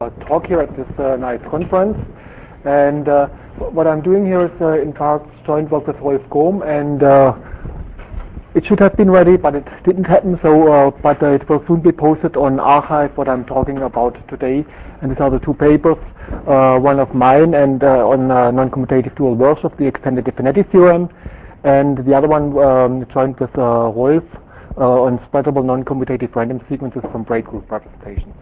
talk here at this nice conference. And what I'm doing here is in part joint work with Rolf Gohm, and it should have been ready, but it didn't happen. So, but it will soon be posted on arXiv what I'm talking about today. And these are the two papers, one of mine and on non-commutative dual version of the extended Definetti theorem, and the other one joined with Rolf on spreadable non-commutative random sequences from braid group representations.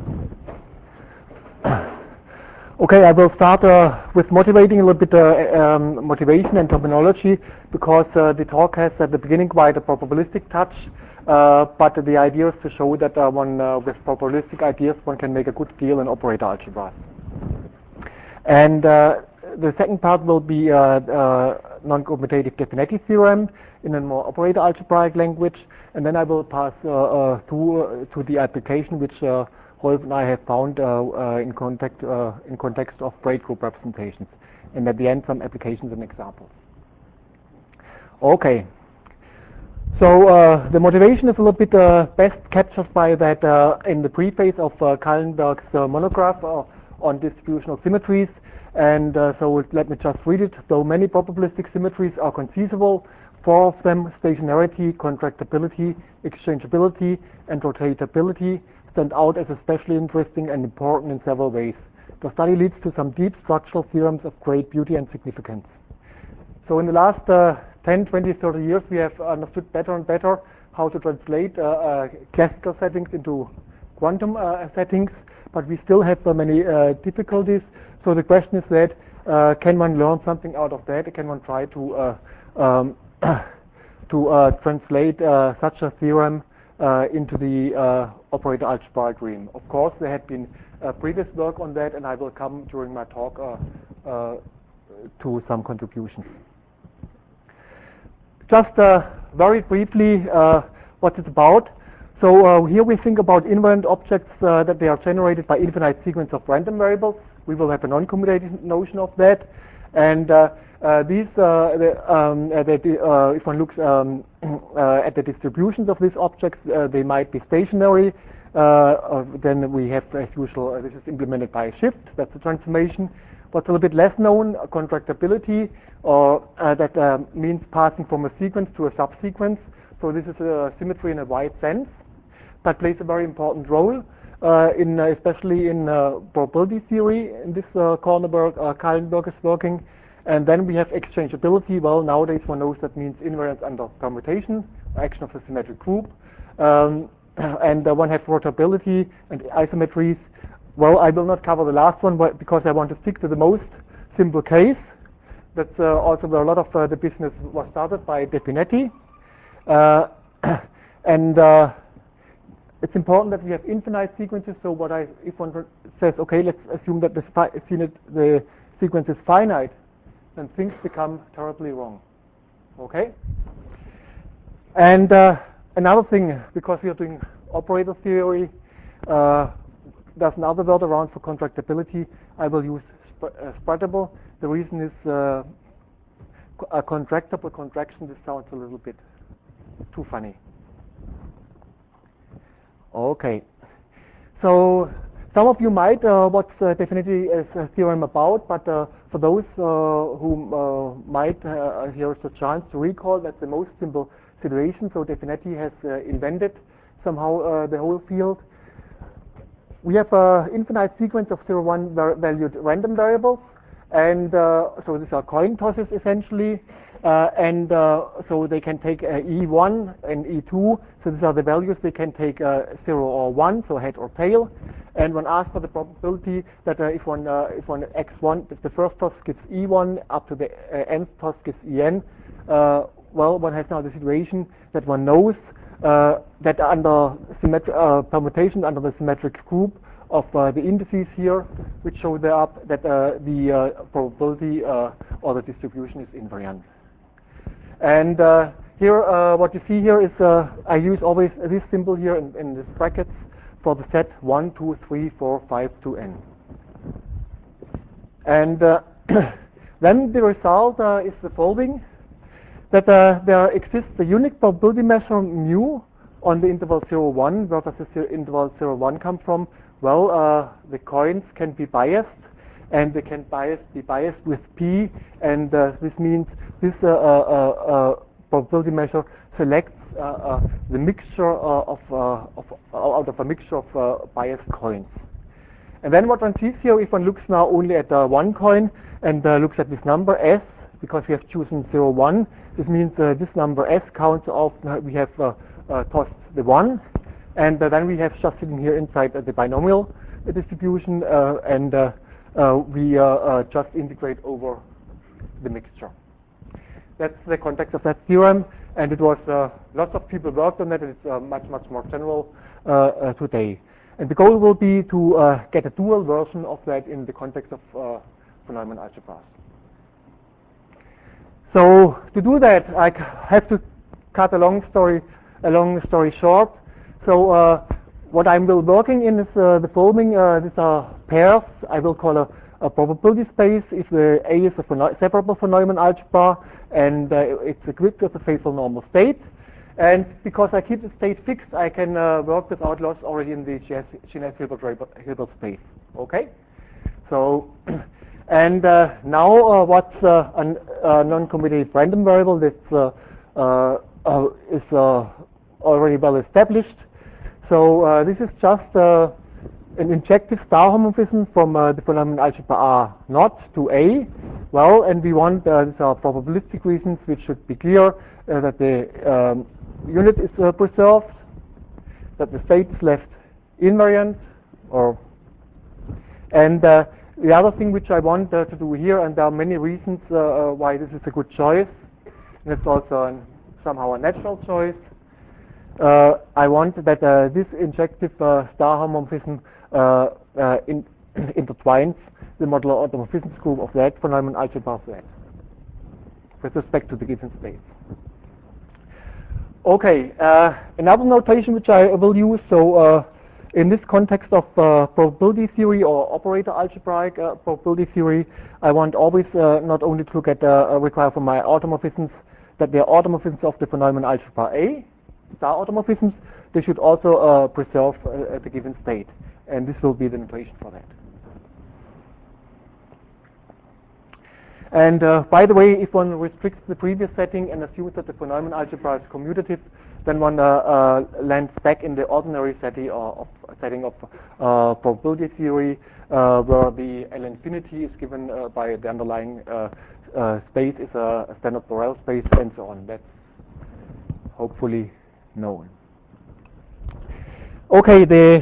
Okay, I will start with motivating a little bit motivation and terminology, because the talk has at the beginning quite a probabilistic touch, but the idea is to show that one with probabilistic ideas one can make a good deal in operator algebra. And the second part will be non-commutative Definetti theorem in a more operator algebraic language, and then I will pass to the application which Rolf and I have found in context of braid group representations, and at the end some applications and examples. Okay, so the motivation is a little bit best captured by that in the preface of Kallenberg's monograph on distributional symmetries, and so let me just read it. Though many probabilistic symmetries are conceivable, four of them, stationarity, contractibility, exchangeability, and rotatability, stand out as especially interesting and important in several ways. The study leads to some deep structural theorems of great beauty and significance. So in the last 10, 20, 30 years, we have understood better and better how to translate classical settings into quantum settings, but we still have many difficulties. So the question is that can one learn something out of that? Can one try to translate such a theorem into the operator algebraic realm? Of course, there had been previous work on that, and I will come during my talk to some contributions. Just very briefly what it's about. So here we think about invariant objects that they are generated by infinite sequence of random variables. We will have a non-commutative notion of that, and these, if one looks at the distributions of these objects, they might be stationary. Then we have, as usual, this is implemented by a shift. That's the transformation. What's a little bit less known, contractibility, or that means passing from a sequence to a subsequence. So this is a symmetry in a wide sense that plays a very important role, especially in probability theory. In this Kallenberg is working. And then we have exchangeability. Well, nowadays one knows that means invariance under permutation, action of the symmetric group. And one has rotability and isometries. Well, I will not cover the last one because I want to stick to the most simple case. That's also where a lot of the business was started by Definetti. And it's important that we have infinite sequences. So if one says, okay, let's assume that the sequence is finite, then things become terribly wrong. Okay? And another thing, because we are doing operator theory, there's another word around for contractibility. I will use spreadable. The reason is a contractible contraction. This sounds a little bit too funny. Okay. So some of you might what's Definetti is a theorem about, but for those who might here's a chance to recall that the most simple situation. So Definetti has invented somehow the whole field. We have an infinite sequence of 0, 1 valued random variables, and so these are coin tosses essentially, and so they can take E1 and E2. So these are the values they can take 0 or 1, so head or tail. And one asks for the probability that if one x1, if the first toss gives E1 up to the nth toss gives En, well, one has now the situation that one knows that under permutation under the symmetric group of the indices here, which show there up, that the probability or the distribution is invariant. And here, what you see here is I use always this symbol here in these brackets for the set 1, 2, 3, 4, 5 to n. And then the result is the following: that there exists a unique probability measure mu on the interval 0, 1. Where does the interval 0, 1 come from? Well, the coins can be biased, and they can be biased with P, and this means this probability measure selects the mixture out of a mixture of biased coins. And then what one sees here, if one looks now only at one coin and looks at this number S, because we have chosen 0, 1, this means this number S counts off, we have tossed the 1, and then we have just sitting here inside the binomial distribution, and we just integrate over the mixture. That's the context of that theorem, and it was lots of people worked on that, and it's much more general today. And the goal will be to get a dual version of that in the context of von Neumann algebras. So to do that, I have to cut a long story short. So what I'm working in is the following. These are pairs. I will call a probability space if the A is a separable von Neumann algebra and it's equipped with a faithful normal state. And because I keep the state fixed, I can work without loss already in the Gneiss-Hilbert space. Okay? So, and now what's a non-commutative random variable that is already well established. So this is just an injective star homomorphism from the von Neumann algebra R naught to A. Well, and we want, these are probabilistic reasons which should be clear, that the unit is preserved, that the state is left invariant, and the other thing which I want to do here, and there are many reasons why this is a good choice, and it's also somehow a natural choice. I want that this injective star homomorphism intertwines the modular automorphisms group of that von Neumann algebra Z with respect to the given space. Okay, another notation which I will use, so in this context of probability theory or operator algebraic probability theory, I want always not only to get require from my automorphisms that they are automorphisms of the von Neumann algebra A, star automorphisms, they should also preserve the given state, and this will be the notation for that. And by the way, if one restricts the previous setting and assumes that the von Neumann algebra is commutative, then one lands back in the ordinary setting of probability theory, where the L infinity is given by the underlying space is a standard Borel space, and so on. That's hopefully known. Okay, the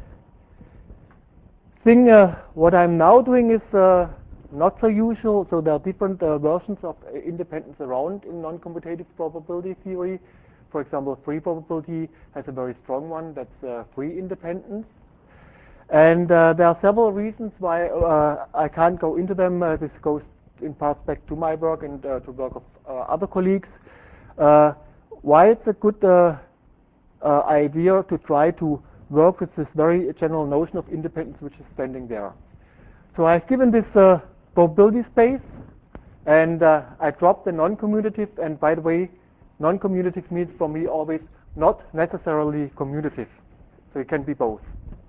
thing what I'm now doing is not so usual. So there are different versions of independence around in non-commutative probability theory. For example, free probability has a very strong one, that's free independence. And there are several reasons why I can't go into them. This goes in part back to my work and to work of other colleagues. Why it's a good idea to try to work with this very general notion of independence which is standing there. So I've given this probability space, and I dropped the non-commutative, and by the way, non-commutative means for me always not necessarily commutative. So it can be both.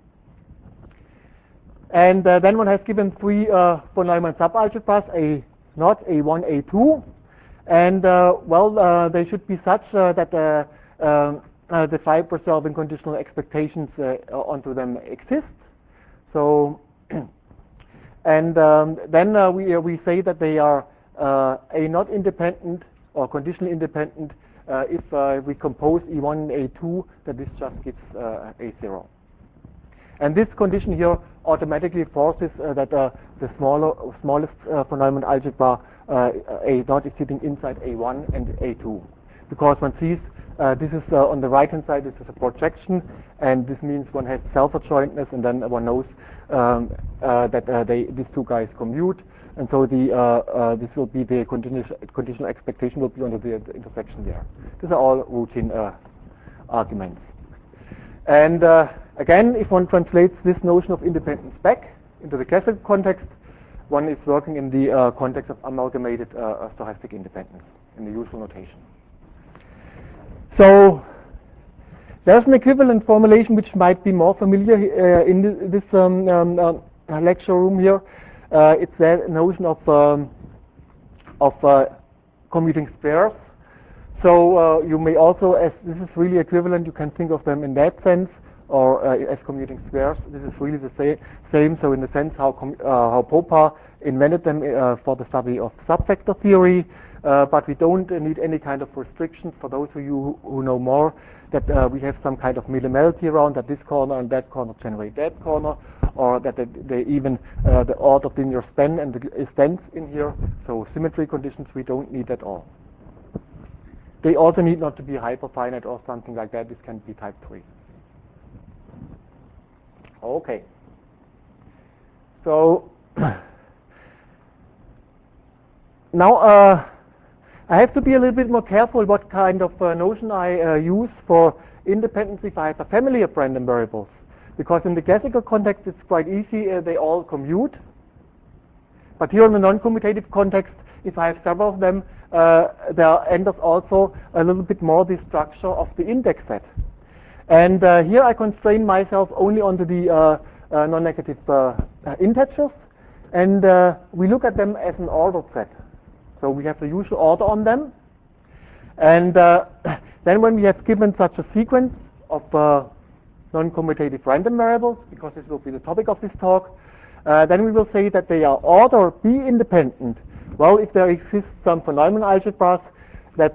And then one has given three von Neumann subalgebras, A0, A1, A2. And well, they should be such that the phi preserving conditional expectations onto them exist. So, and then we say that they are A0 independent or conditionally independent if we compose E1 and A2, that this just gives A0. And this condition here automatically forces that the smallest von Neumann algebra A0 is sitting inside A1 and A2, because one sees this is on the right hand side, this is a projection, and this means one has self-adjointness, and then one knows that these two guys commute, and so this will be the conditional expectation will be under the intersection there. These are all routine arguments. And again, if one translates this notion of independence back into the classical context, one is working in the context of amalgamated stochastic independence in the usual notation. So There's an equivalent formulation which might be more familiar in this lecture room here. It's the notion of commuting squares. So you may also, as this is really equivalent, you can think of them in that sense, or as commuting squares. This is really the same. So in the sense how Popper invented them for the study of subvector theory, but we don't need any kind of restrictions. For those of you who know more, that we have some kind of millimality around that this corner and that corner generate that corner, or that they even the order of linear span and the extents in here. So symmetry conditions we don't need at all. They also need not to be hyperfinite or something like that. This can be type 3. Okay. So now I have to be a little bit more careful what kind of notion I use for independence if I have a family of random variables. Because in the classical context it's quite easy, they all commute. But here in the non-commutative context, if I have several of them, there enters also a little bit more the structure of the index set. And here I constrain myself only onto the non-negative integers, and we look at them as an ordered set. So we have the usual order on them, and then when we have given such a sequence of non-commutative random variables, because this will be the topic of this talk, then we will say that they are order B independent. Well, if there exists some phenomenon algebras that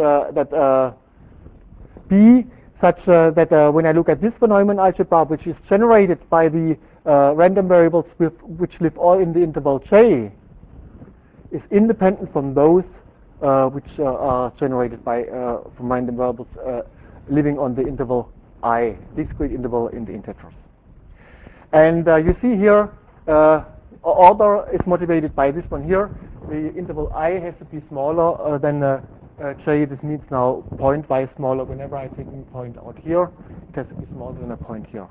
B such that when I look at this phenomenon algebra, which is generated by the random variables which live all in the interval J, is independent from those which are generated by from random variables living on the interval I, discrete interval in the integers. And you see here, order is motivated by this one here. The interval I has to be smaller than J. This means now point-wise smaller. Whenever I take a point out here, it has to be smaller than a point here.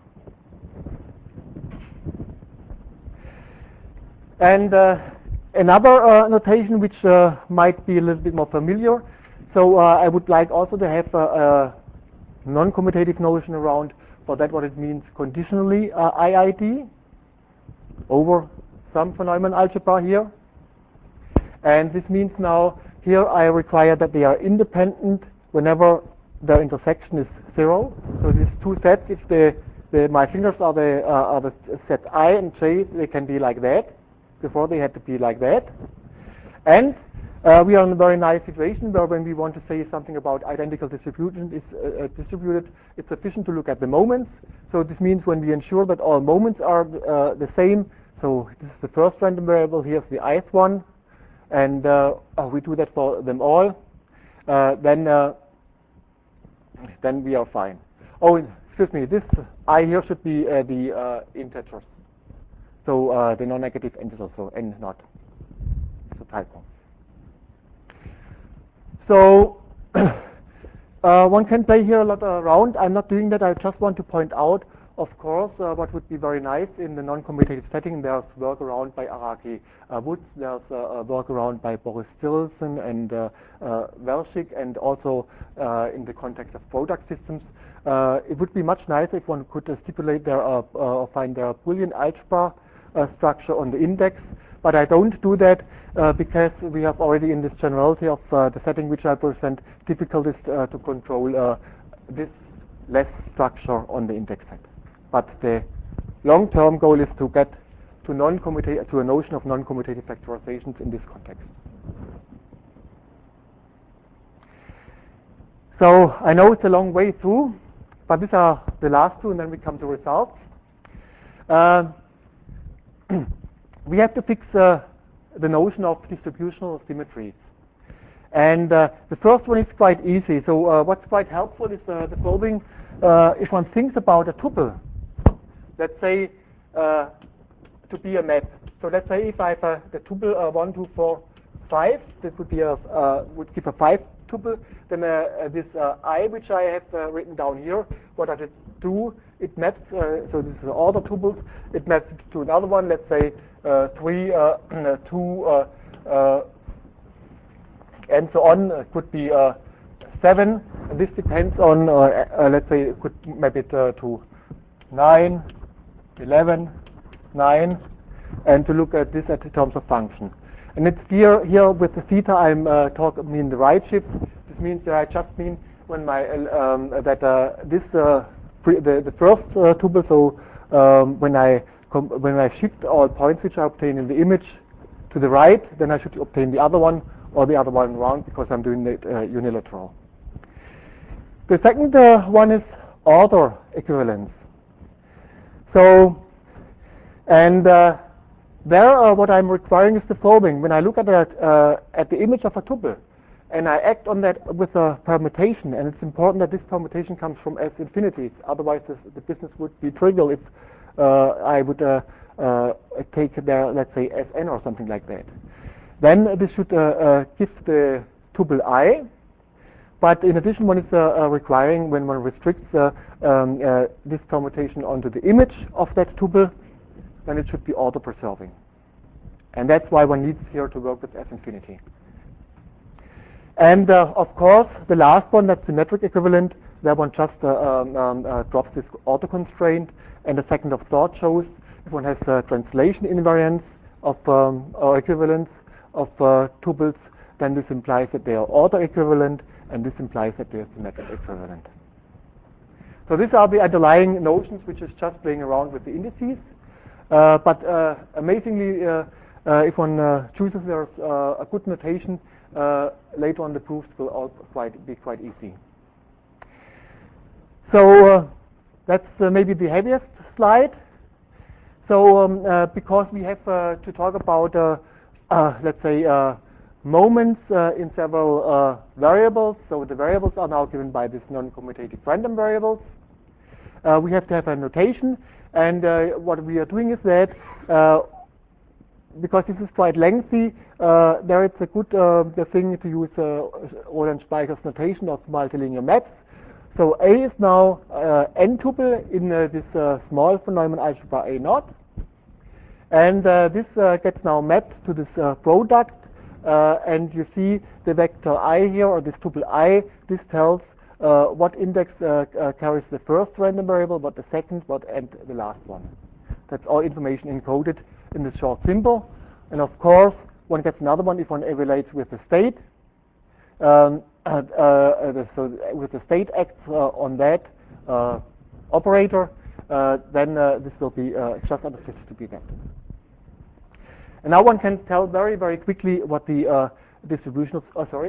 And another notation which might be a little bit more familiar. So I would like also to have a non-commutative notion around for that what it means conditionally IID over some phenomenon algebra here. And this means now here I require that they are independent whenever their intersection is 0. So these two sets, if my fingers are the set I and J, they can be like that. Before they had to be like that. And we are in a very nice situation where when we want to say something about identical distribution is distributed, it's sufficient to look at the moments. So this means when we ensure that all moments are the same, so this is the first random variable, here's the ith one, and we do that for them all, then we are fine. Oh, excuse me, this I here should be the integers. So the non-negative integers, so n not. It's a typo. So one can play here a lot around. I'm not doing that. I just want to point out, of course, what would be very nice in the non-commutative setting. There's work around by Araki Woods. There's work around by Boris Stilson and Velshik, and also in the context of product systems. It would be much nicer if one could stipulate there or find their Boolean algebra structure on the index, but I don't do that because we have already in this generality of the setting which I present difficulties to control this less structure on the index set. But the long-term goal is to get to a notion of non-commutative factorizations in this context. So I know it's a long way through, but these are the last two, and then we come to results. We have to fix the notion of distributional symmetries. And the first one is quite easy. So what's quite helpful is the following. If one thinks about a tuple, let's say to be a map. So let's say if I have the tuple 1, 2, 4, 5, that would be would give a 5 tuple. Then this I, which I have written down here, what does it do? It maps, so this is the order tuples, it maps to another one, let's say 3, 2, and so on. It could be 7, and this depends on, let's say, could map it to 9, 11, 9, and to look at this in terms of function. And it's here with the theta I'm mean the right shift. This means that I just mean when my the first tuple. So when I shift all points which I obtain in the image to the right, then I should obtain the other one or the other one around because I'm doing it unilateral. The second one is order equivalence. So, and there what I'm requiring is the following. When I look at the image of a tuple, and I act on that with a permutation, and it's important that this permutation comes from S infinities. Otherwise, the business would be trivial if I would take there, let's say, Sn or something like that. Then this should give the tuple I. But in addition, one is requiring, when one restricts this permutation onto the image of that tuple, then it should be order preserving. And that's why one needs here to work with S infinity. And of course, the last one, that's symmetric equivalent, where one just drops this order constraint, and the second of thought shows if one has translation invariance of or equivalence of tuples, then this implies that they are order equivalent, and this implies that they are symmetric equivalent. So these are the underlying notions which is just playing around with the indices. But amazingly, if one chooses there's a good notation, later on the proofs will all be quite easy. So that's maybe the heaviest slide. So because we have to talk about, let's say, moments in several variables, so the variables are now given by this non-commutative random variables. We have to have a notation, and what we are doing is that because this is quite lengthy, there it's a good thing to use Roland Speicher's notation of multilinear maps. So A is now n tuple in this small von Neumann algebra A naught, and this gets now mapped to this product, and you see the vector I here, or this tuple I. This tells what index carries the first random variable, what the second, and the last one. That's all information encoded in this short symbol. And of course, one gets another one if one evaluates with the state. So with the state acts on that operator, then this will be just understood to be that. And now one can tell very, very quickly what the distributional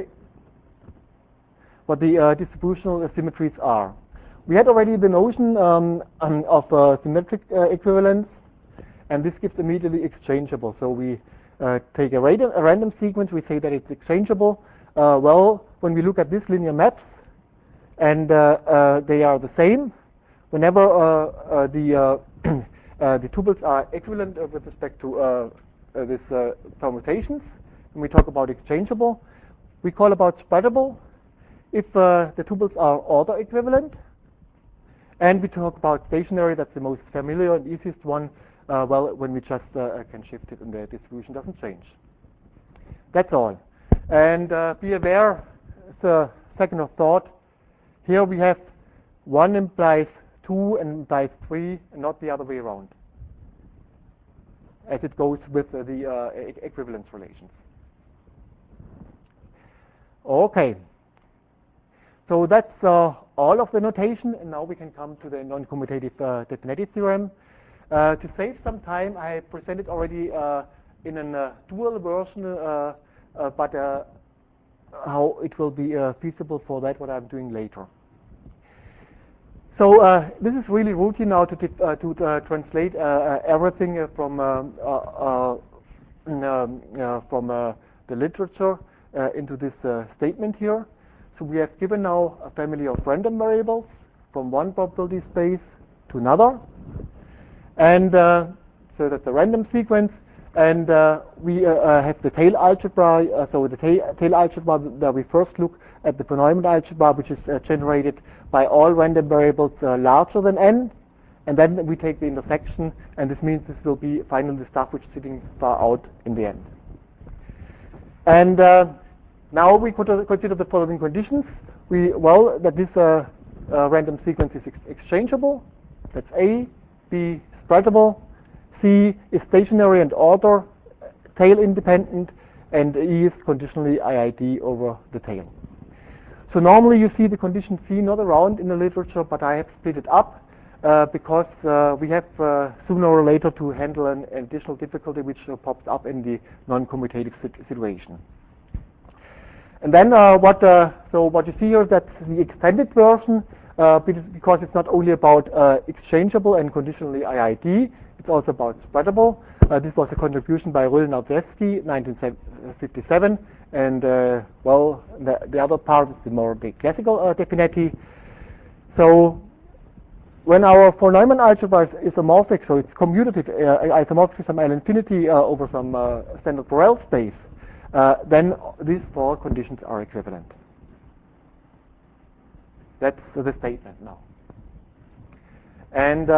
distributional symmetries are. We had already the notion of symmetric equivalence, and this gives immediately exchangeable. So we take a random sequence, we say that it's exchangeable. Well, when we look at these linear maps, and they are the same, whenever the tuples are equivalent with respect to this permutations, and we talk about exchangeable, we call about spreadable if the tuples are order equivalent, and we talk about stationary. That's the most familiar and easiest one. Well, when we just can shift it and the distribution doesn't change. That's all. And be aware, the second of thought, here we have 1 implies 2 and implies 3, and not the other way around, as it goes with the equivalence relations. Okay. So that's all of the notation, and now we can come to the non-commutative definitive theorem. To save some time, I presented already in a dual version, but how it will be feasible for that, what I'm doing later. So this is really routine now to translate everything from the literature into this statement here. So we have given now a family of random variables from one probability space to another. And so that's a random sequence, and we have the tail algebra. So the tail algebra, where we first look at the von Neumann algebra, which is generated by all random variables larger than n, and then we take the intersection, and this means this will be finally the stuff which is sitting far out in the end. And now we could consider the following conditions. that this random sequence is exchangeable. That's A. B. Spreadable. C is stationary and order tail independent, and E is conditionally IID over the tail. So normally you see the condition C not around in the literature, but I have split it up because we have sooner or later to handle an additional difficulty which pops up in the non-commutative situation. And then what you see here is that the extended version, because it's not only about exchangeable and conditionally IID, it's also about spreadable. This was a contribution by Röhl-Nardzewski, 1957, and the other part is the classical Definetti. So when our von Neumann algebra is isomorphic, so it's commutative, isomorphic to some L infinity over some standard Borel space, then these four conditions are equivalent. That's the statement now. And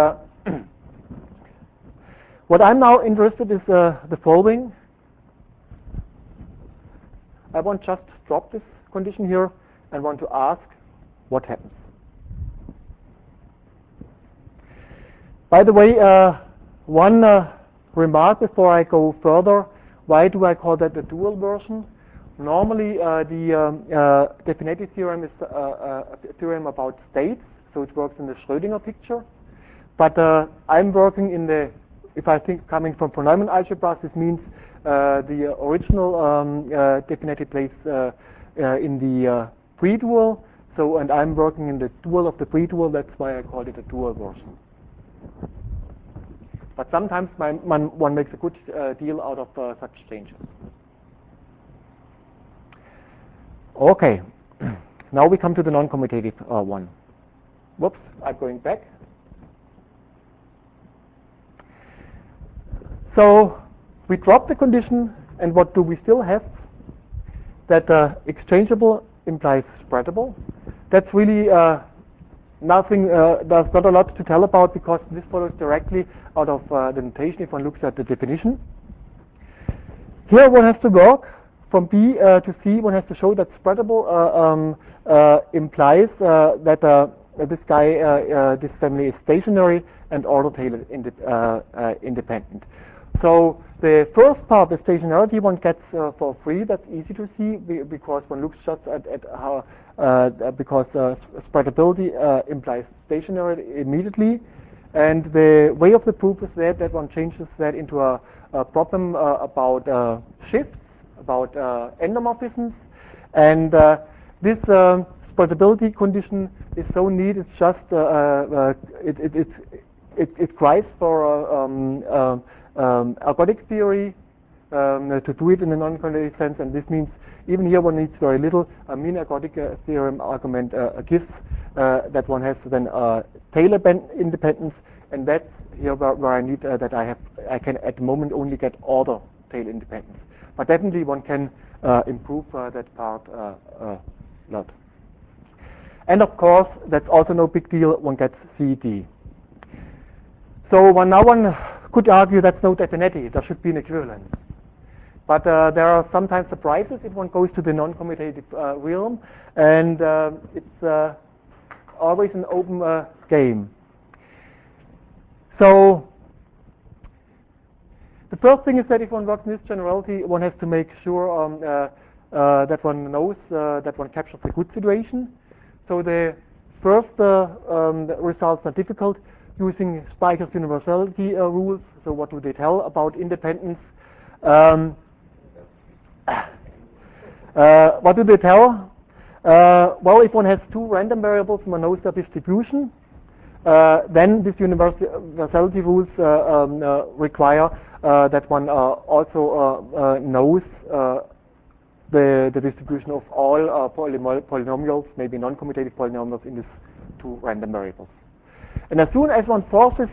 what I'm now interested is the following. I want just drop this condition here and want to ask what happens. By the way, one remark before I go further. Why do I call that the dual version? Normally, the Definetti theorem is a theorem about states, so it works in the Schrödinger picture. But I'm working in the, if I think coming from von Neumann algebra, this means the original Definetti plays in the pre-dual. So, and I'm working in the dual of the pre-dual. That's why I called it a dual version. But sometimes one makes a good deal out of such changes. Okay, now we come to the non-commutative one. Whoops, I'm going back. So we drop the condition, and what do we still have? That exchangeable implies spreadable. That's really nothing, there's not a lot to tell about because this follows directly out of the notation if one looks at the definition. Here one has to work from B to C. One has to show that spreadable implies that this guy, this family is stationary and order tail independent. So the first part, the stationarity, one gets for free. That's easy to see because one looks just at how because spreadability implies stationarity immediately, and the way of the proof is that one changes that into a problem about shifts, about endomorphisms, and this spreadability condition is so neat. It's just it cries for ergodic theory to do it in a non-commutative sense, and this means even here one needs very little. A mean ergodic theorem argument gives that one has then Taylor independence, and that's here where I need that I can at the moment only get order tail independence. But definitely one can improve that part a lot. And of course, that's also no big deal. One gets CD. So now one could argue that's no Definetti. There should be an equivalence. But there are sometimes surprises if one goes to the non-commutative realm, and it's always an open game. So the first thing is that if one works in this generality, one has to make sure that one knows that one captures a good situation. So the first results are difficult using Speicher's universality rules. So what do they tell about independence? What do they tell? Well, if one has two random variables and one knows their distribution, then these universality rules require that one also knows the distribution of all polynomials, maybe non-commutative polynomials in these two random variables. And as soon as one forces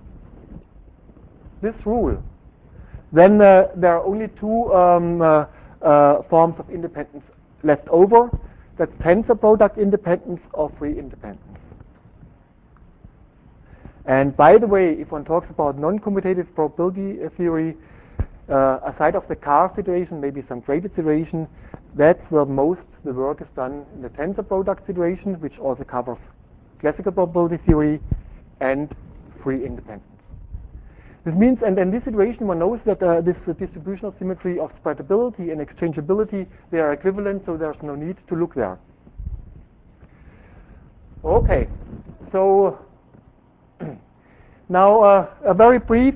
this rule, then there are only two forms of independence left over. That's tensor product independence or free independence. And by the way, if one talks about non-commutative probability theory, aside of the Carr situation, maybe some graded situation, that's where most the work is done in the tensor product situation, which also covers classical probability theory and free independence. This means, and in this situation, one knows that this distributional symmetry of spreadability and exchangeability, they are equivalent, so there's no need to look there. Okay, so now a very brief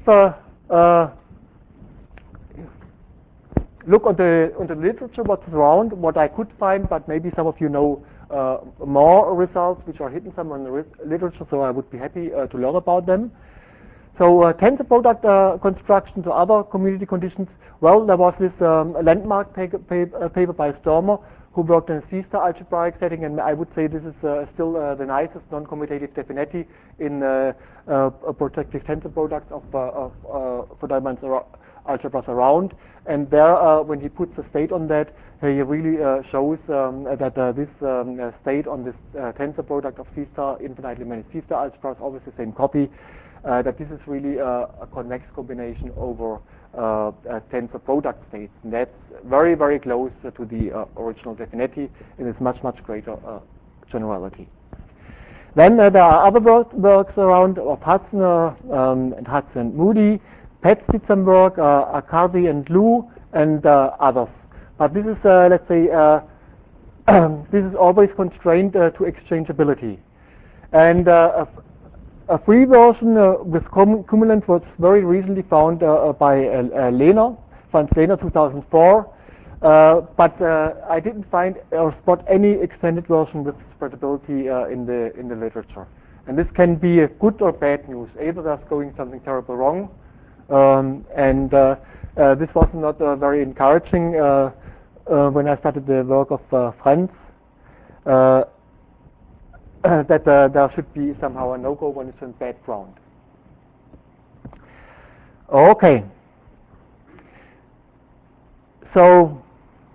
look on the literature, what's around, what I could find, but maybe some of you know more results which are hidden somewhere in the literature, so I would be happy to learn about them. So tensor product construction to other community conditions. Well, there was this landmark paper by Stormer who worked in a C-star algebraic setting, and I would say this is still the nicest non-commutative definity in projective tensor products of four-dimensional algebras around. And there, when he puts a state on that, he really shows that this state on this tensor product of C-star, infinitely many C-star algebras, always the same copy, that this is really a convex combination over tensor product states. And that's very, very close to the original definity, and it's much, much greater generality. Then there are other works around of Hudson and Moody. Petz did some work, Accardi and Liu, and others. But this is, let's say, this is always constrained to exchangeability. And a free version with cumulant was very recently found by Lehner, Franz Lehner, 2004. But I didn't find or spot any extended version with spreadability in the literature. And this can be a good or bad news. Either there's going something terrible wrong, and this was not very encouraging when I started the work of Franz, that there should be somehow a no-go when it's on bad ground. Okay. So,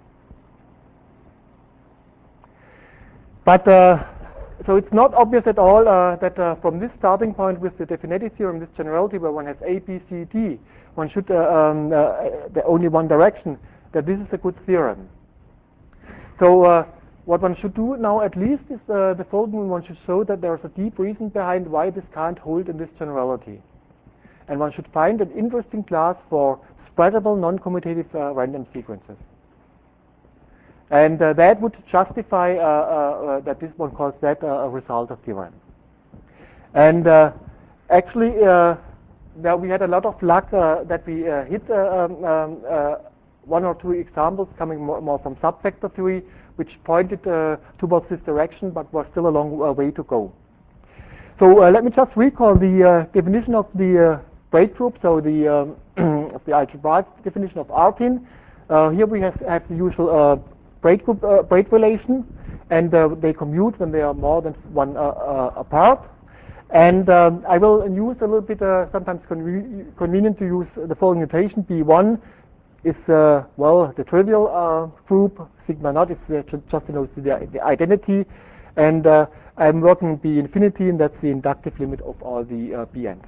but so it's not obvious at all that from this starting point with the definity theorem, this generality where one has A, B, C, D, one should the only one direction, that this is a good theorem. So what one should do now at least is the following: one should show that there's a deep reason behind why this can't hold in this generality. And one should find an interesting class for spreadable non-commutative random sequences. And that would justify that this one calls that a resulter theorem. And actually, there we had a lot of luck that we hit one or two examples coming more from subvector theory, which pointed towards this direction, but was still a long way to go. So let me just recall the definition of the braid group, so the of the algebraic definition of Artin. Here we have the usual braid group braid relation, and they commute when they are more than one apart. And I will use a little bit sometimes convenient to use the following notation. B1 is well the trivial group, sigma naught is just denotes the identity, and I'm working B infinity, and that's the inductive limit of all the Bn's.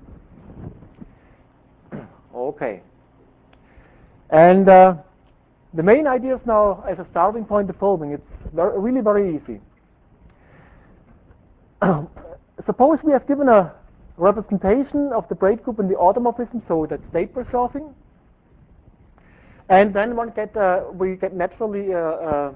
Okay. And the main ideas now as a starting point the following. It's really very easy. Suppose we have given a representation of the braid group in the automorphism, so that's state preserving. And then we get naturally a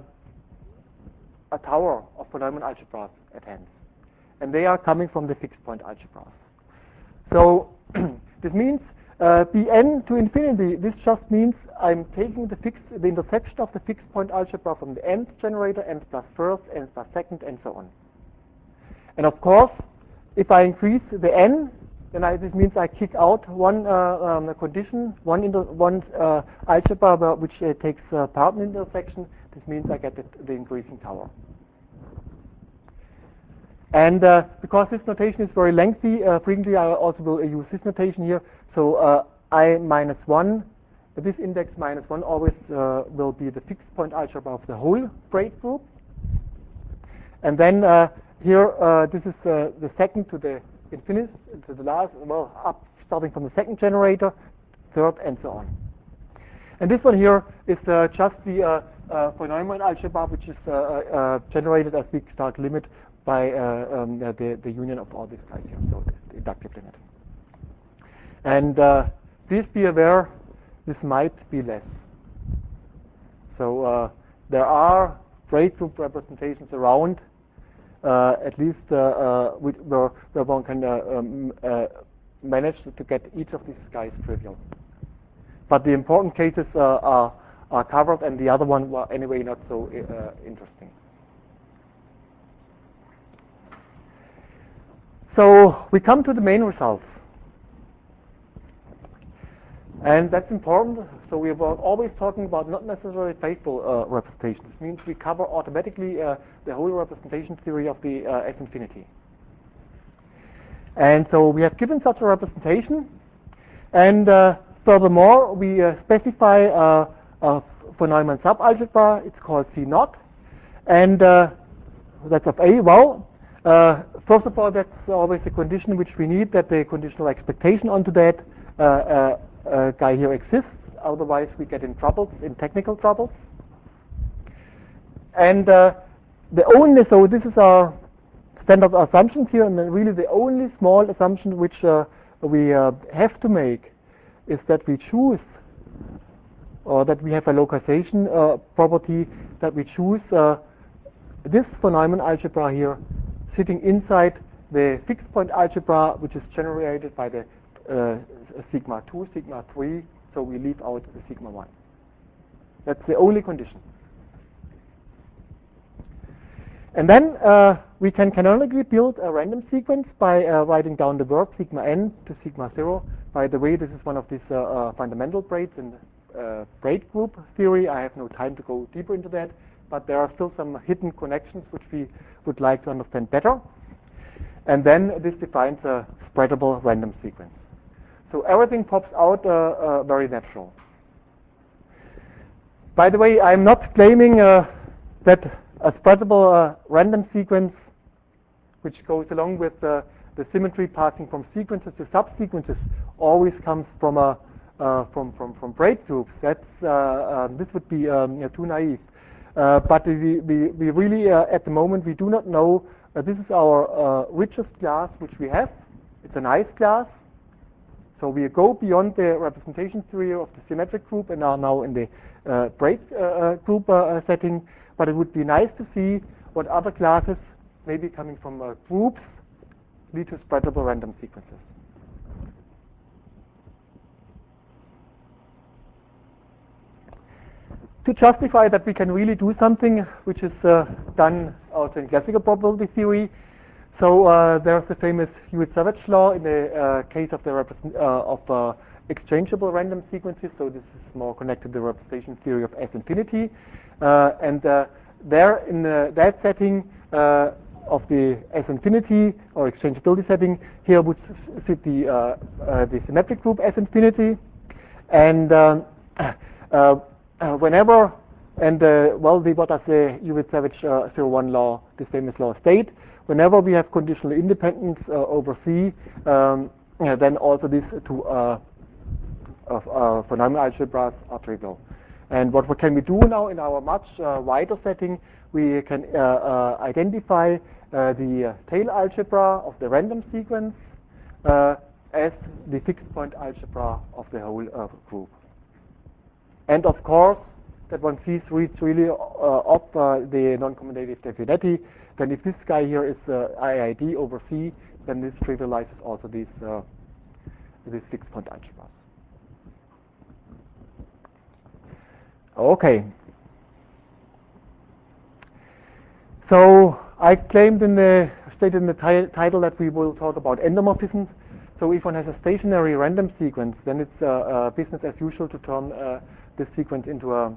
tower of polynomial algebras at hand. And they are coming from the fixed point algebras. So this means Bn to infinity, this just means I'm taking the intersection of the fixed point algebra from the nth generator, nth plus first, nth plus second, and so on. And of course, if I increase the n, then this means I kick out one condition, one algebra which takes part in the intersection. This means I get the increasing tower. And because this notation is very lengthy, frequently I also will use this notation here. So I minus 1, this index minus 1 always will be the fixed point algebra of the whole braid group. And then here this is the second to the infinite, to the last, well, up starting from the second generator, third, and so on. And this one here is just the von Neumann algebra, which is generated as weak start limit by the union of all these guys here, so the inductive limit. And please be aware, this might be less. So there are braid group representations around, at least where one can manage to get each of these guys trivial. But the important cases are covered, and the other one were anyway not so interesting. So we come to the main results. And that's important. So we are always talking about not necessarily faithful representations. This means we cover automatically the whole representation theory of the S infinity. And so we have given such a representation, and furthermore we specify a von Neumann subalgebra. It's called C naught, and that's of A. Well, first of all, that's always a condition which we need, that the conditional expectation onto that guy here exists. Otherwise, we get in troubles, in technical troubles. And so this is our standard assumptions here, and really the only small assumption which we have to make is that we choose, or that we have a localization property, that we choose this von Neumann algebra here sitting inside the fixed point algebra, which is generated by the sigma 2, sigma 3, so we leave out the sigma 1. That's the only condition. And then we can canonically build a random sequence by writing down the verb sigma n to sigma 0. By the way, this is one of these fundamental braids in braid group theory. I have no time to go deeper into that, but there are still some hidden connections which we would like to understand better. And then this defines a spreadable random sequence. So everything pops out very natural. By the way, I'm not claiming that a spreadable random sequence, which goes along with the symmetry passing from sequences to subsequences, always comes from from braid groups. That's this would be too naive. But we really at the moment we do not know. This is our richest class which we have. It's a nice class. So we go beyond the representation theory of the symmetric group and are now in the braid group setting. But it would be nice to see what other classes, maybe coming from groups, lead to spreadable random sequences. To justify that we can really do something which is done also in classical probability theory, so there's the famous Hewitt-Savage law in the case of the exchangeable random sequences. So this is more connected to the representation theory of S infinity, and there in that setting of the S infinity or exchangeability setting, here would sit the symmetric group S infinity, and whenever, and what does the Hewitt-Savage 0-1 law, this famous law, state? Whenever we have conditional independence over C, then also these two von Neumann algebras are trivial. And what can we do now in our much wider setting? We can identify the tail algebra of the random sequence as the fixed point algebra of the whole group. And of course, that one sees reads really of the non-commutative definity. Then if this guy here is IID over C, then this trivializes also these fixed point algebras. Okay. So I claimed stated in the title that we will talk about endomorphisms. So if one has a stationary random sequence, then it's business as usual to turn this sequence into an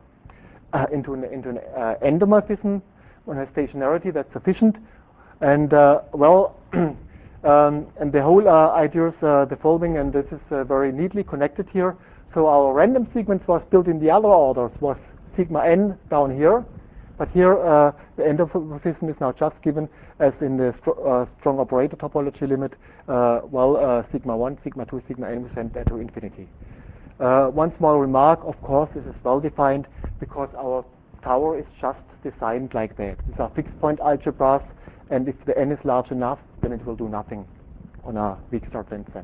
endomorphism. One has stationarity, that's sufficient. And and the whole idea is the following, and this is very neatly connected here. So our random sequence was built in the other orders, was sigma n down here, but here the endomorphism is now just given as in the strong operator topology limit. Sigma 1, sigma 2, sigma n, we send that to infinity. One small remark, of course, this is well defined because our tower is just designed like that. These are fixed point algebras, and if the n is large enough, then it will do nothing on a weak start length set.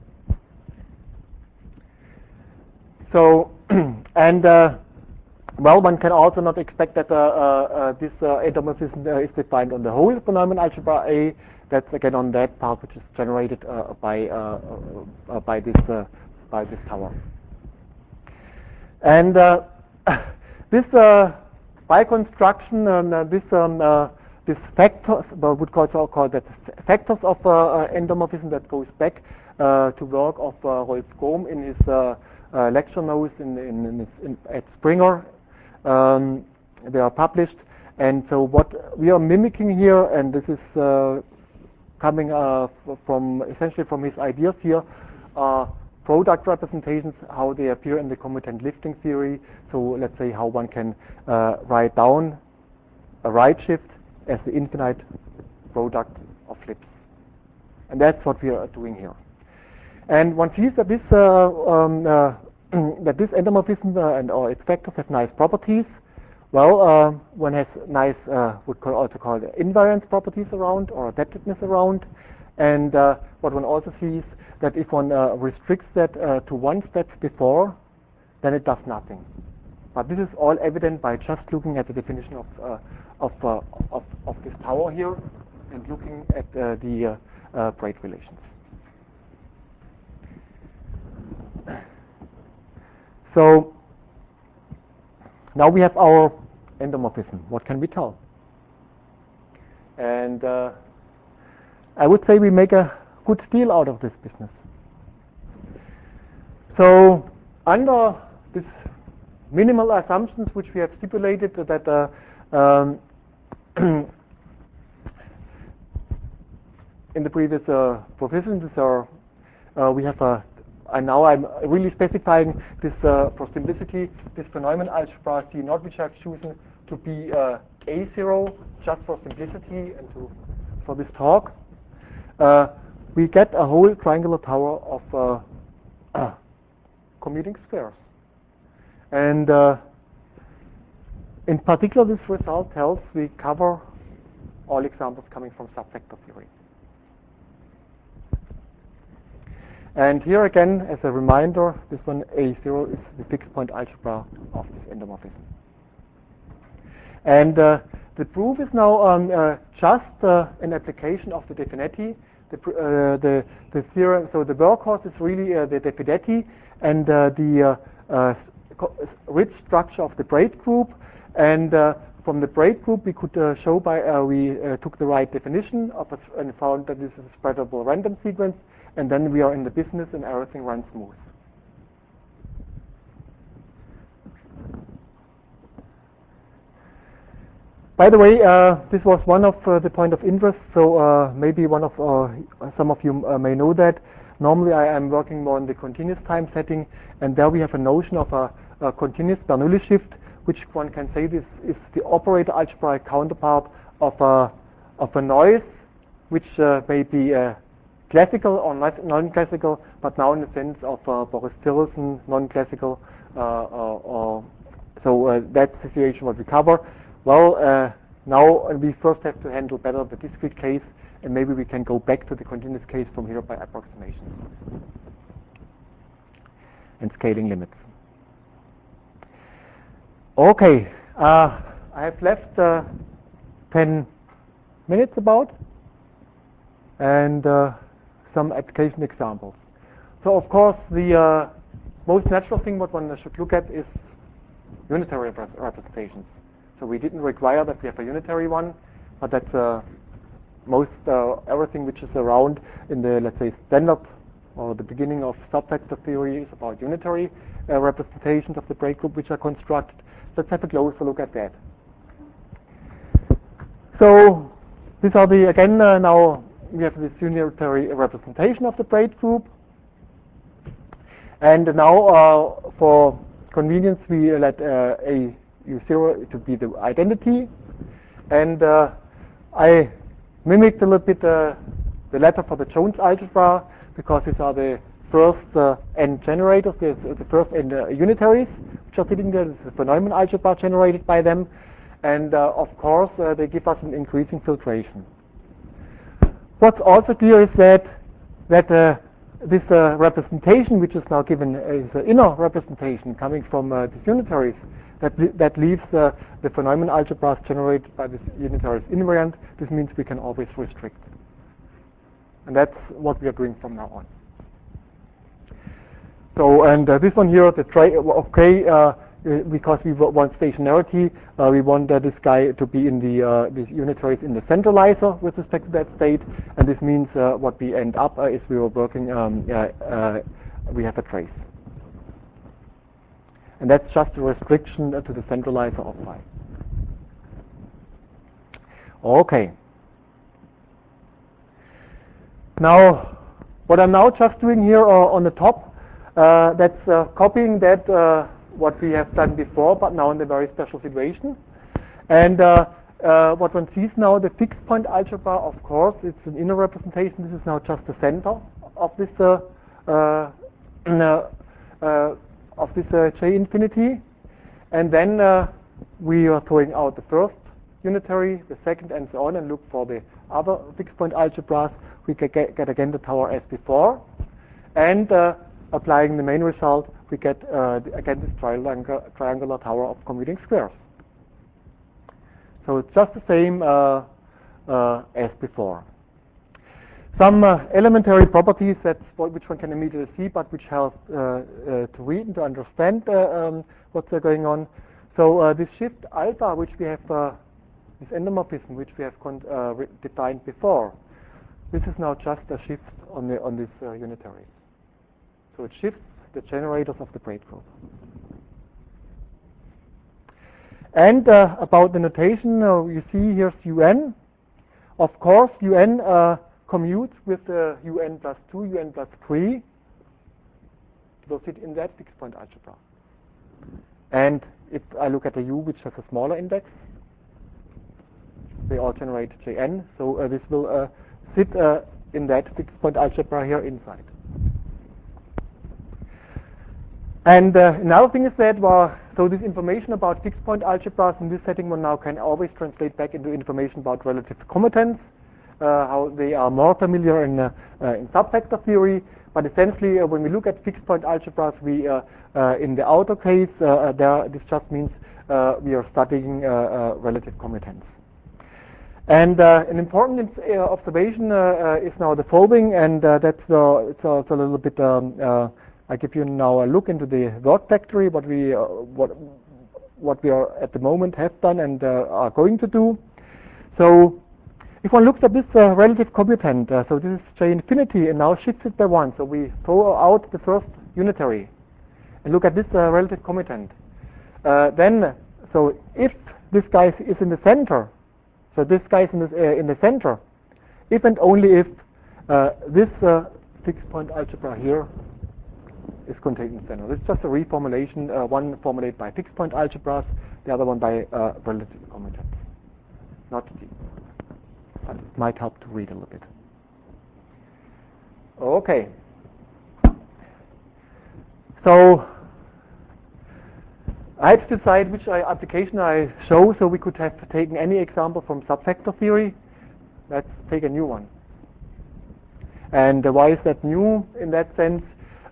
So, and well, one can also not expect that this endomorphism is defined on the whole Von-Neumann algebra A. That's again on that part which is generated by this tower. And this by construction, this factors, would also call that factors of endomorphism, that goes back to work of Rolf Gohm in his lecture notes at Springer. They are published, and so what we are mimicking here, and this is coming from essentially from his ideas here, are product representations, how they appear in the commutant lifting theory. So let's say how one can write down a right shift as the infinite product of flips, and that's what we are doing here. And one sees that this that this endomorphism and or its factors have nice properties. Well, one has nice, would also call it invariance properties around, or adaptiveness around. And what one also sees, that if one restricts that to one step before, then it does nothing. But this is all evident by just looking at the definition of this tower here and looking at the braid relations. So now we have our endomorphism. What can we tell? And I would say we make a good deal out of this business. So under these minimal assumptions which we have stipulated, that in the previous provisions, we have a, and now I'm really specifying this for simplicity, this von Neumann algebra C naught, which I've chosen to be A0, just for simplicity and for this talk. We get a whole triangular tower of commuting squares. And in particular, this result tells we cover all examples coming from subvector theory. And here again, as a reminder, this one A0 is the fixed point algebra of this endomorphism. And the proof is now just an application of the De Finetti. The theorem, so the workhorse is really the De Finetti and the rich structure of the braid group. And from the braid group, we could show by we took the right definition of and found that this is a spreadable random sequence. And then we are in the business and everything runs smooth. By the way, this was one of the point of interest, so maybe one of some of you may know that. Normally I am working more in the continuous time setting, and there we have a notion of a continuous Bernoulli shift, which one can say this is the operator algebraic counterpart of a noise, which may be classical or non-classical, but now in the sense of Boris Tillotson, non-classical. So that's the situation what we cover. Well, now we first have to handle better the discrete case, and maybe we can go back to the continuous case from here by approximation and scaling limits. Okay, I have left 10 minutes about, and some application examples. So of course the most natural thing what one should look at is unitary representations. So we didn't require that we have a unitary one, but that's most everything which is around in the, let's say, standard or the beginning of subvector theory is about unitary representations of the braid group which are constructed. Let's have a closer look at that. So these are the, again, now we have this unitary representation of the braid group. And now for convenience we let a U0 to be the identity. And I mimicked a little bit the letter for the Jones algebra, because these are the first n generators, the first n unitaries, which are sitting there. This is a von Neumann algebra generated by them. And of course, they give us an increasing filtration. What's also clear is that this representation, which is now given, is an inner representation coming from these unitaries, that leaves the von Neumann algebras generated by these unitaries invariant. This means we can always restrict. And that's what we are doing from now on. So, and this one here, because we want stationarity, we want this guy to be in the these unitaries in the centralizer with respect to that state, and this means what we end up is we were working, we have a trace. And that's just a restriction to the centralizer of phi. Okay. Now, what I'm now just doing here on the top, that's copying that what we have done before, but now in a very special situation. And what one sees now, the fixed point algebra, of course, it's an inner representation. This is now just the center of this J infinity. And then we are throwing out the first unitary, the second, and so on, and look for the other fixed point algebras. We get again the tower as before. And applying the main result, we get again this triangular tower of commuting squares. So it's just the same as before. Some elementary properties which one can immediately see, but which help to read and to understand what's going on. So this shift alpha, which we have, this endomorphism, which we have defined before, this is now just a shift on this unitary. So it shifts the generators of the braid group. And about the notation, you see here's UN. Of course, UN commutes with UN plus 2, UN plus 3. It will fit in that fixed point algebra. And if I look at the U, which has a smaller index, they all generate Jn. So this will sit in that fixed point algebra here inside. And another thing is that, so this information about fixed point algebras in this setting one now can always translate back into information about relative commitence, how they are more familiar in subvector theory. But essentially, when we look at fixed point algebras, we in the outer case, this just means we are studying relative commitence. And an important observation is now the following, and that's it's also a little bit. I give you now a look into the word factory, what we are at the moment have done and are going to do. So if one looks at this relative commutant, so this is J infinity, and now shifts it by 1. So we throw out the first unitary and look at this relative commutant. Then, so if this guy is in the center, so this guy is in the center, if and only if this fixed point algebra here is contained in the center. This is just a reformulation, one formulated by fixed point algebras, the other one by relative commutants. Not deep, but it might help to read a little bit. Okay. So I had to decide which application I show, so we could have taken any example from subvector theory. Let's take a new one. And why is that new in that sense?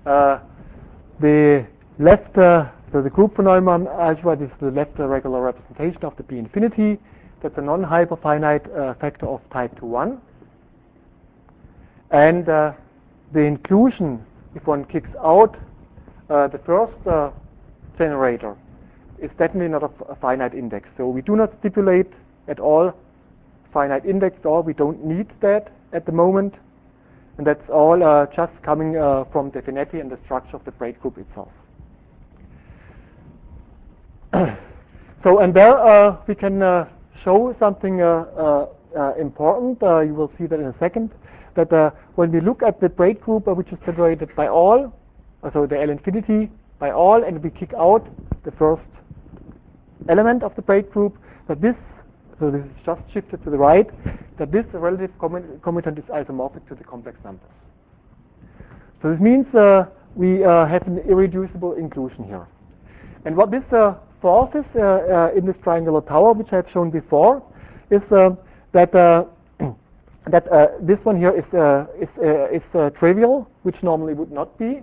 The left, so the group von Neumann algebra, this is the left regular representation of the P infinity. That's a non-hyperfinite factor of type 2-1. And the inclusion, if one kicks out the first generator, is definitely not a finite index. So we do not stipulate at all finite index, or we don't need that at the moment. And that's all just coming from the Finetti and the structure of the braid group itself. So, and there we can show something important. You will see that in a second. That when we look at the braid group, which is generated by all, so the L infinity by all, and we kick out the first element of the braid group, that this, so this is just shifted to the right, that this relative commutant is isomorphic to the complex numbers. So this means we have an irreducible inclusion here. And what this forces in this triangular tower, which I have shown before, is that this one here is trivial, which normally would not be.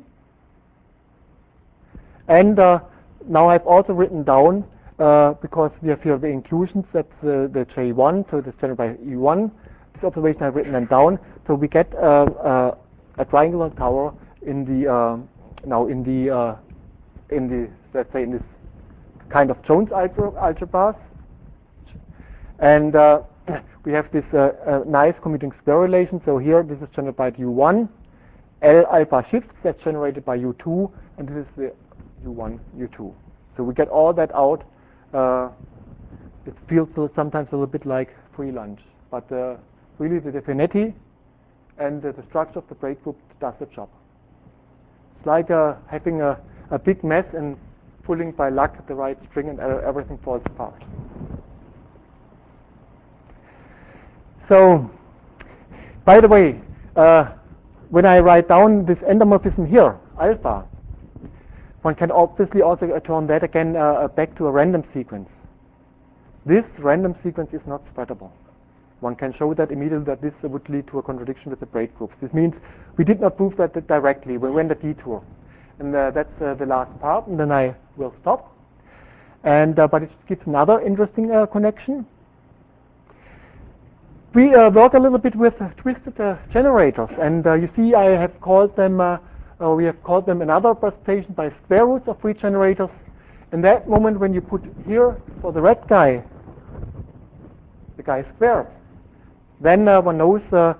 And now I've also written down, because we have here the inclusions, that's the J1, so it's generated by E1. This observation I've written them down, so we get a triangular tower in the let's say in this kind of Jones algebras, and we have this nice commuting square relation. So here this is generated by U1, L alpha shifts, that's generated by U2, and this is the U1, U2. So we get all that out. It feels sometimes a little bit like free lunch, but really the definity and the structure of the break group does the job. It's like having a big mess and pulling by luck the right string and everything falls apart. So, by the way, when I write down this endomorphism here, alpha, one can obviously also turn that again back to a random sequence. This random sequence is not spreadable. One can show that immediately that this would lead to a contradiction with the braid groups. This means we did not prove that directly. We went a detour. And that's the last part, and then I will stop. And but it gives another interesting connection. We work a little bit with twisted generators, and you see I have called them, we have called them another presentation by square roots of free generators. In that moment when you put here for the red guy, the guy squared, then one knows, the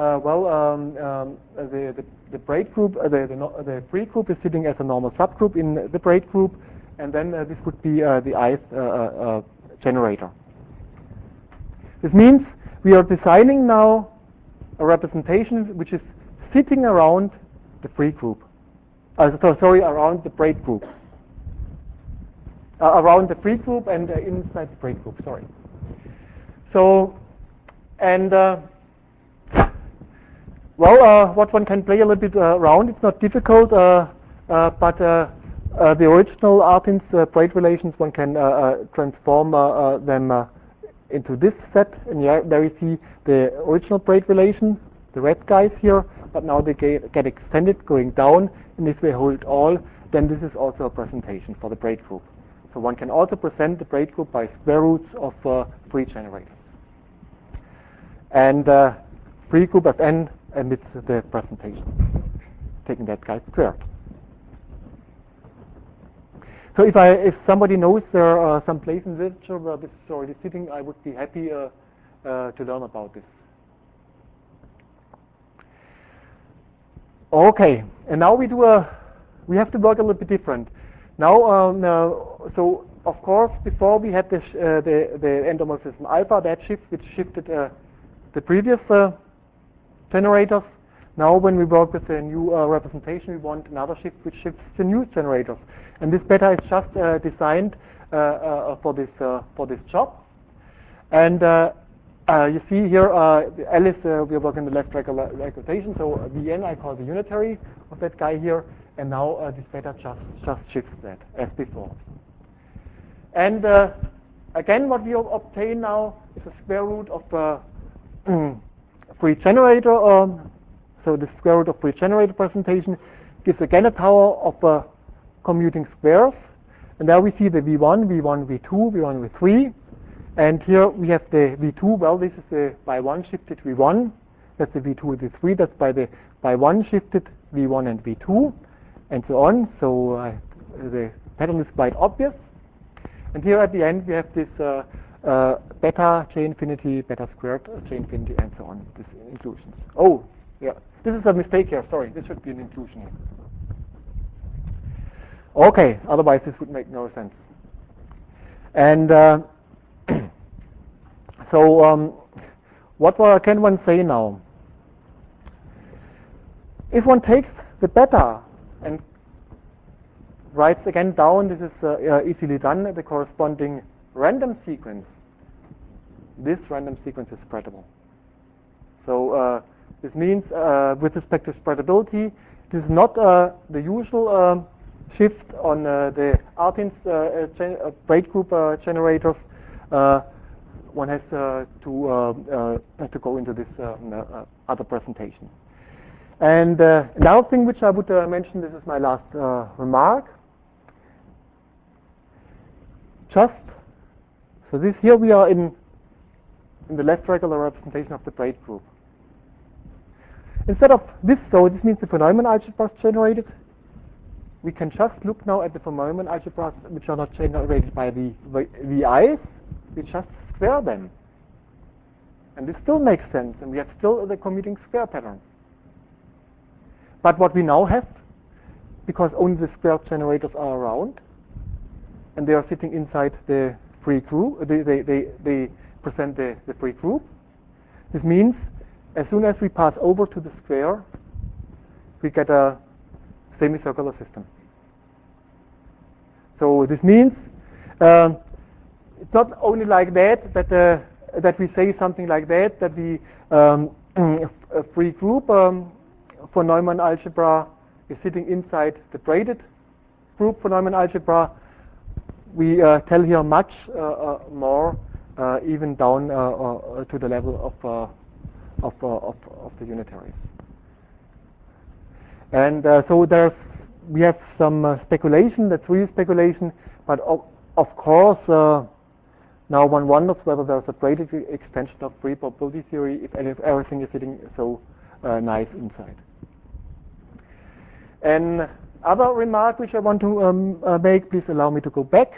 braid group, the free group is sitting as a normal subgroup in the braid group, and then this would be the ith generator. This means we are designing now a representation which is sitting around the free group. Around the braid group. Around the free group and inside the braid group, sorry. So, and what one can play a little bit around, it's not difficult, but the original Artin's braid relations, one can transform them into this set, and there you see the original braid relation, the red guys here, but now they get extended going down, and if they hold all, then this is also a presentation for the braid group. So one can also present the braid group by square roots of free generators. And free group of n emits the presentation, taking that guy squared. So if somebody knows there are some place in the literature where this is already sitting, I would be happy to learn about this. Okay, and now we have to work a little bit different. Now, so of course, before we had the endomorphism alpha, that shift which shifted the previous generators. Now, when we work with a new representation, we want another shift which shifts the new generators. And this beta is just designed for this job. And you see here, L is we are working the left rotation. So Vn I call the unitary of that guy here, and now this beta just shifts that as before. And again, what we obtain now is a square root of free generator. So the square root of free generator presentation gives again a tower of commuting squares. And there we see the V1, V1, V2, V1, V3. And here we have the V2. Well, this is the by 1 shifted V1. That's the V2 and V3. That's by 1 shifted V1 and V2, and so on. So the pattern is quite obvious. And here at the end we have this beta J infinity, beta squared J infinity, and so on. These inclusions. Oh, yeah. This is a mistake here. Sorry, this should be an inclusion here. Okay, otherwise this would make no sense. And so what can one say now? If one takes the beta and writes again down, this is easily done, the corresponding random sequence, this random sequence is spreadable. So this means with respect to spreadability, this is not the usual shift on the Artin's braid group generators, one has to go into this other presentation. And another thing which I would mention, this is my last remark. So this here we are in the left regular representation of the braid group. Instead of this, so this means the von Neumann algebras generated. We can just look now at the von Neumann algebras which are not generated by the VIs. We just square them. And this still makes sense, and we have still the commuting square pattern. But what we now have, because only the square generators are around, and they are sitting inside the free group, they present the free group. This means as soon as we pass over to the square, we get a semicircular system. So this means it's not only like that we say something like that the a free group for Neumann algebra is sitting inside the braided group for Neumann algebra. We tell here much more, even down to the level of the unitaries. And so we have some speculation, that's real speculation, but of course now one wonders whether there's a braided extension of free probability theory if everything is sitting so nice inside. And other remark which I want to make, please allow me to go back.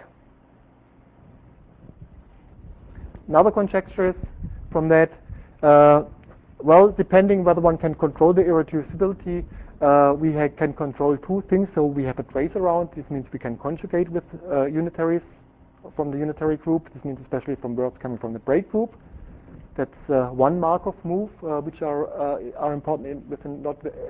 Another conjecture is from that, well, depending whether one can control the irreducibility, we can control two things. So we have a trace around. This means we can conjugate with unitaries from the unitary group. This means especially from words coming from the braid group. That's one Markov move, which are important within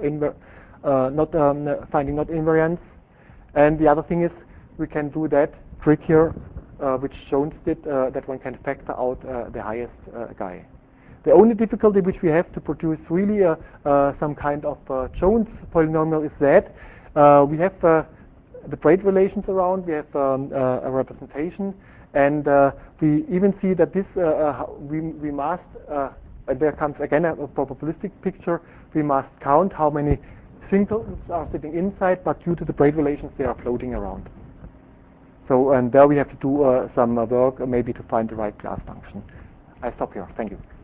finding not invariants. And the other thing is we can do that trick here, which Jones did, that one can factor out the highest guy. The only difficulty which we have to produce really some kind of Jones polynomial is that we have the braid relations around, we have a representation, and we even see that this we must, there comes again a probabilistic picture, we must count how many singles are sitting inside, but due to the braid relations they are floating around. So, and there we have to do some work maybe to find the right class function. I stop here. Thank you.